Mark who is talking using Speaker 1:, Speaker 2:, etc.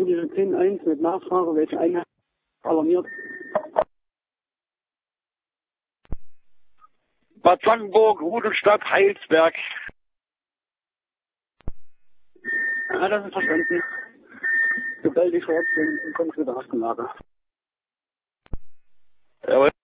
Speaker 1: diese 10.1 mit Nachfrage, welche Einheit alarmiert.
Speaker 2: Bad Sankenburg, Rudelstadt, Heilsberg.
Speaker 1: Ja, das ist verstanden. Sobald ich vor Ort bin, komme ich wieder auf die Lage.
Speaker 2: Jawohl.